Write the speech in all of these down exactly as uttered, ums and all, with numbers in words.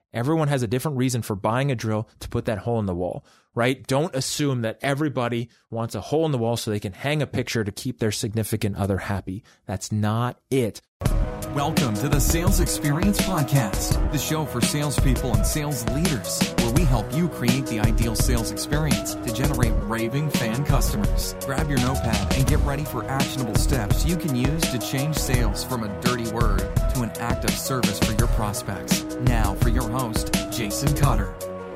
Everyone has a different reason for buying a drill to put that hole in the wall, right? Don't assume that everybody wants a hole in the wall so they can hang a picture to keep their significant other happy. That's not it. Welcome to the Sales Experience Podcast, the show for salespeople and sales leaders, where we help you create the ideal sales experience to generate raving fan customers. Grab your notepad and get ready for actionable steps you can use to change sales from a dirty word to an act of service for your prospects. Now for your host, Jason Cutter.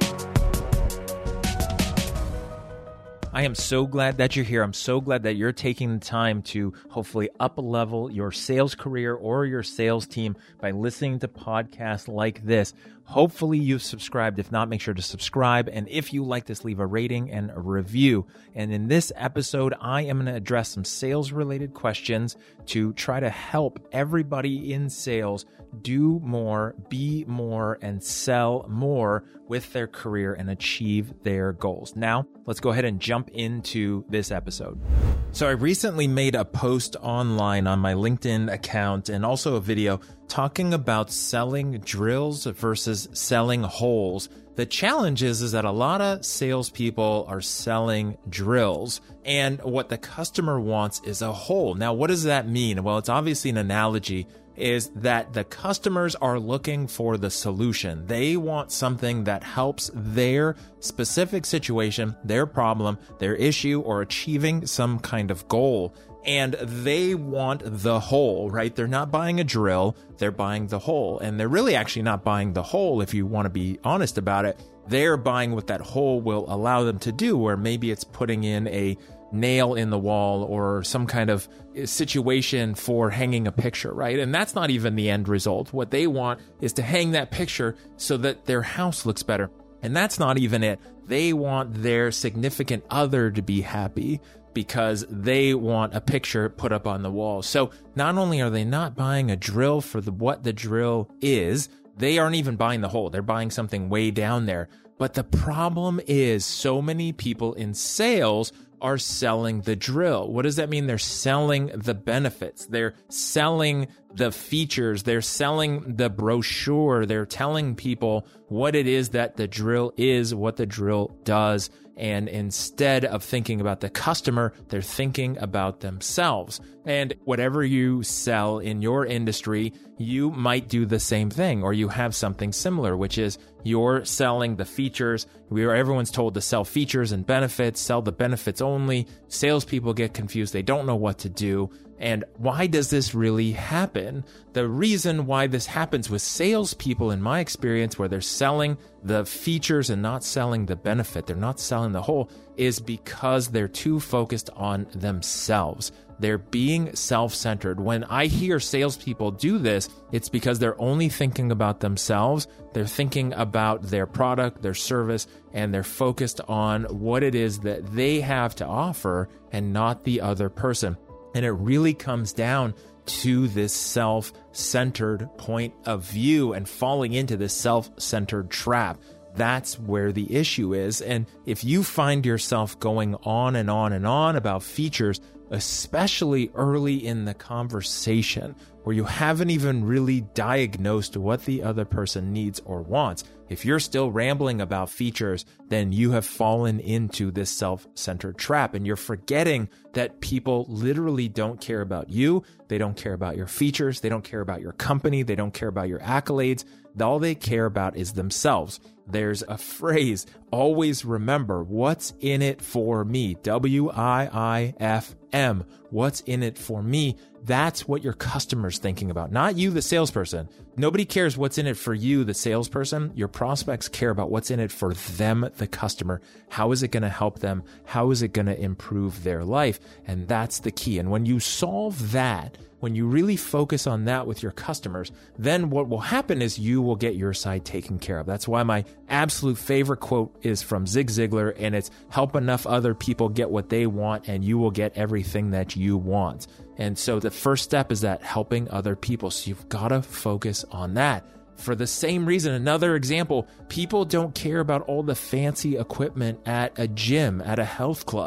I am so glad that you're here. I'm so glad that you're taking the time to hopefully up-level your sales career or your sales team by listening to podcasts like this. Hopefully you've subscribed. If not, make sure to subscribe. And if you like this, leave a rating and a review. And in this episode, I am going to address some sales-related questions to try to help everybody in sales do more, be more, and sell more with their career and achieve their goals. Now, let's go ahead and jump into this episode. So I recently made a post online on my LinkedIn account and also a video talking about selling drills versus selling holes. The challenge is, is that a lot of salespeople are selling drills, and what the customer wants is a hole. Now, what does that mean? Well, it's obviously an analogy, is that the customers are looking for the solution. They want something that helps their specific situation, their problem, their issue, or achieving some kind of goal. And they want the hole, right? They're not buying a drill, they're buying the hole. And they're really actually not buying the hole, if you want to be honest about it. They're buying what that hole will allow them to do, where maybe it's putting in a nail in the wall or some kind of situation for hanging a picture, right? And that's not even the end result. What they want is to hang that picture so that their house looks better. And that's not even it. They want their significant other to be happy because they want a picture put up on the wall. So not only are they not buying a drill for the, what the drill is, they aren't even buying the hole. They're buying something way down there. But the problem is so many people in sales are selling the drill. What does that mean? They're selling the benefits. They're selling the features. They're selling the brochure. They're telling people what it is that the drill is, what the drill does. And instead of thinking about the customer, they're thinking about themselves. And whatever you sell in your industry, you might do the same thing, or you have something similar, which is you're selling the features. We are, everyone's told to sell features and benefits, sell the benefits only. Salespeople get confused. They don't know what to do. And why does this really happen? The reason why this happens with salespeople, in my experience, where they're selling the features and not selling the benefit, they're not selling the whole, is because they're too focused on themselves. They're being self-centered. When I hear salespeople do this, it's because they're only thinking about themselves. They're thinking about their product, their service, and they're focused on what it is that they have to offer and not the other person. And it really comes down to this self-centered point of view and falling into this self-centered trap. That's where the issue is. And if you find yourself going on and on and on about features, especially early in the conversation, where you haven't even really diagnosed what the other person needs or wants, if you're still rambling about features, then you have fallen into this self-centered trap, and you're forgetting that people literally don't care about you. They don't care about your features. They don't care about your company. They don't care about your accolades. All they care about is themselves. There's a phrase, always remember, what's in it for me? W I I F M. What's in it for me? That's what your customer's thinking about, not you, the salesperson. Nobody cares what's in it for you, the salesperson. Your prospects care about what's in it for them, the customer. How is it going to help them? How is it going to improve their life? And that's the key. And when you solve that, when you really focus on that with your customers, then what will happen is you will get your side taken care of. That's why my absolute favorite quote is from Zig Ziglar, and it's help enough other people get what they want and you will get everything that you want. And so the first step is that helping other people. So you've got to focus on that. For the same reason, another example, people don't care about all the fancy equipment at a gym, at a health club,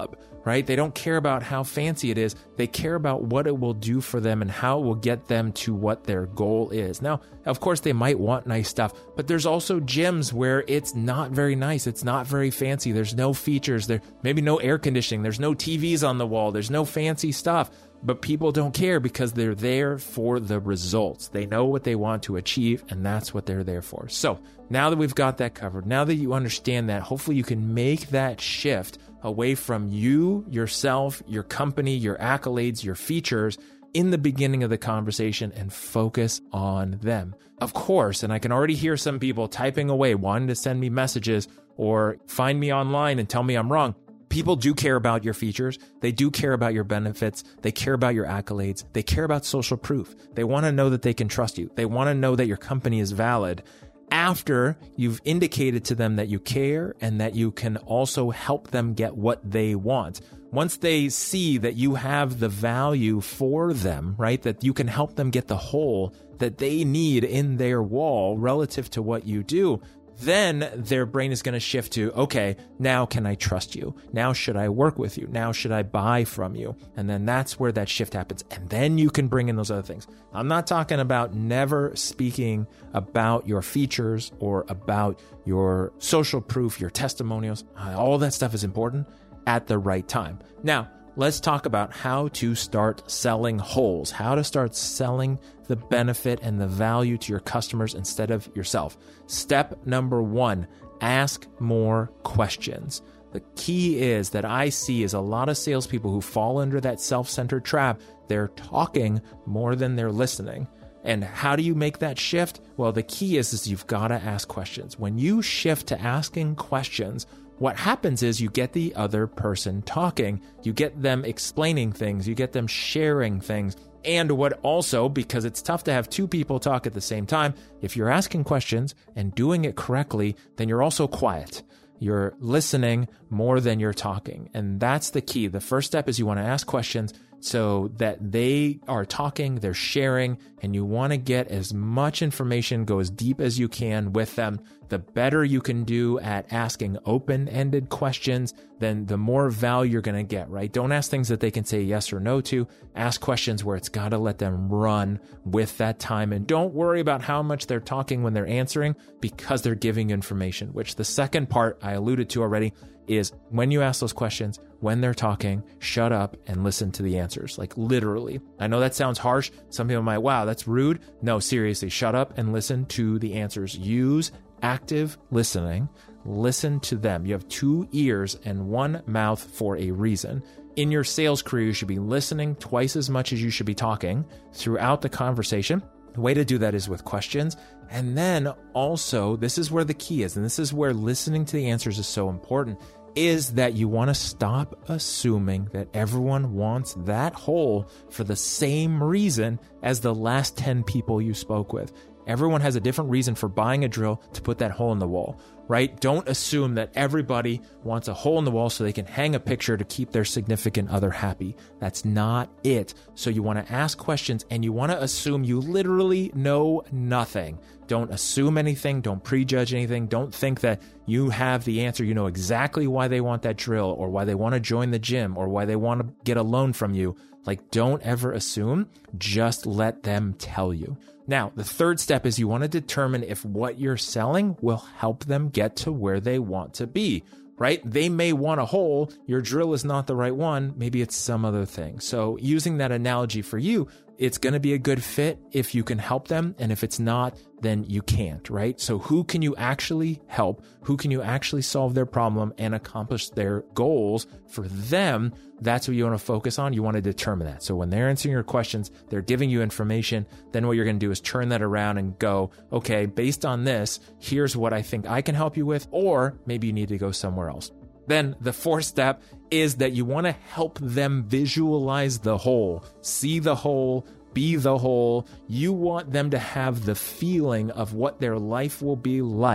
right? They don't care about how fancy it is. They care about what it will do for them and how it will get them to what their goal is. Now, of course, they might want nice stuff, but there's also gyms where it's not very nice. It's not very fancy. There's no features. There maybe no air conditioning. There's no T Vs on the wall. There's no fancy stuff. But people don't care because they're there for the results. They know what they want to achieve, and that's what they're there for. So now that we've got that covered, now that you understand that, hopefully you can make that shift away from you, yourself, your company, your accolades, your features in the beginning of the conversation and focus on them. Of course, and I can already hear some people typing away, wanting to send me messages or find me online and tell me I'm wrong. People do care about your features. They do care about your benefits. They care about your accolades. They care about social proof. They want to know that they can trust you. They want to know that your company is valid after you've indicated to them that you care and that you can also help them get what they want. Once they see that you have the value for them, right, that you can help them get the hole that they need in their wall relative to what you do, then their brain is going to shift to, okay, now can I trust you? Now should I work with you? Now should I buy from you? And then that's where that shift happens. And then you can bring in those other things. I'm not talking about never speaking about your features or about your social proof, your testimonials. All that stuff is important at the right time. Now, let's talk about how to start selling wholes, how to start selling the benefit and the value to your customers instead of yourself. Step number one, ask more questions. The key is that I see is a lot of salespeople who fall under that self-centered trap. They're talking more than they're listening. And how do you make that shift? Well, the key is, is you've got to ask questions. When you shift to asking questions, what happens is you get the other person talking, you get them explaining things, you get them sharing things. And what also, because it's tough to have two people talk at the same time, if you're asking questions and doing it correctly, then you're also quiet. You're listening more than you're talking. And that's the key. The first step is you want to ask questions so that they are talking, they're sharing, and you want to get as much information, go as deep as you can with them. The better you can do at asking open-ended questions, then the more value you're going to get, right? Don't ask things that they can say yes or no to. Ask questions where it's got to let them run with that time. And don't worry about how much they're talking when they're answering, because they're giving information, which the second part I alluded to already is when you ask those questions, when they're talking, shut up and listen to the answers. Like literally. I know that sounds harsh. Some people might, wow, that's rude. No, seriously, shut up and listen to the answers. Use active listening. Listen to them. You have two ears and one mouth for a reason. In your sales career, you should be listening twice as much as you should be talking throughout the conversation. The way to do that is with questions. And then also, this is where the key is, and this is where listening to the answers is so important, is that you want to stop assuming that everyone wants that hole for the same reason as the last ten people you spoke with. Everyone has a different reason for buying a drill to put that hole in the wall, right? Don't assume that everybody wants a hole in the wall so they can hang a picture to keep their significant other happy. That's not it. So you want to ask questions and you want to assume you literally know nothing. Don't assume anything. Don't prejudge anything. Don't think that you have the answer. You know exactly why they want that drill or why they want to join the gym or why they want to get a loan from you. Like, don't ever assume. Just let them tell you. Now, the third step is you want to determine if what you're selling will help them get to where they want to be, right? They may want a hole. Your drill is not the right one. Maybe it's some other thing. So using that analogy for you, it's going to be a good fit if you can help them. And if it's not, then you can't, right? So who can you actually help? Who can you actually solve their problem and accomplish their goals for them? That's what you want to focus on. You want to determine that. So when they're answering your questions, they're giving you information, then what you're going to do is turn that around and go, okay, based on this, here's what I think I can help you with, or maybe you need to go somewhere else. Then the fourth step is that you want to help them visualize the whole, see the whole, be the whole. You want them to have the feeling of what their life will be like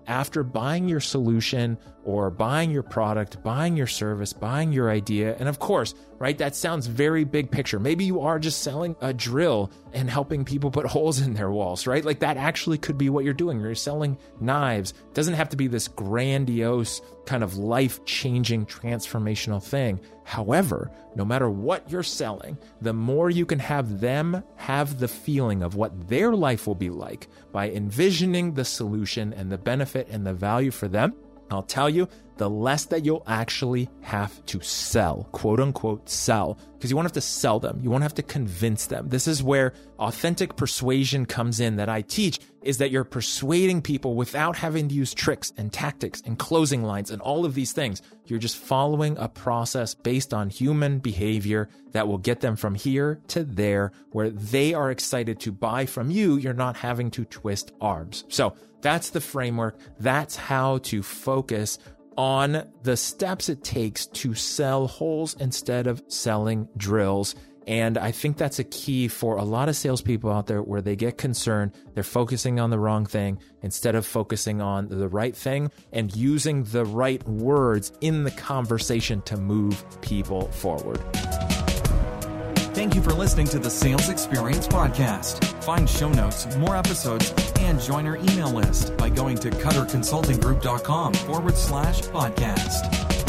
after buying your solution or buying your product, buying your service, buying your idea. And of course, right, that sounds very big picture. Maybe you are just selling a drill and helping people put holes in their walls, right? Like that actually could be what you're doing. You're selling knives. It doesn't have to be this grandiose kind of life-changing transformational thing. However, no matter what you're selling, the more you can have them have the feeling of what their life will be like by envisioning the solution and the benefit and the value for them, I'll tell you, the less that you'll actually have to sell, quote unquote, sell, because you won't have to sell them. You won't have to convince them. This is where authentic persuasion comes in that I teach, is that you're persuading people without having to use tricks and tactics and closing lines and all of these things. You're just following a process based on human behavior that will get them from here to there, where they are excited to buy from you. You're not having to twist arms. So that's the framework. That's how to focus on the steps it takes to sell holes instead of selling drills. And I think that's a key for a lot of salespeople out there where they get concerned. They're focusing on the wrong thing instead of focusing on the right thing and using the right words in the conversation to move people forward. Thank you for listening to the Sales Experience Podcast. Find show notes, more episodes, and join our email list by going to cutterconsultinggroup.com forward slash podcast.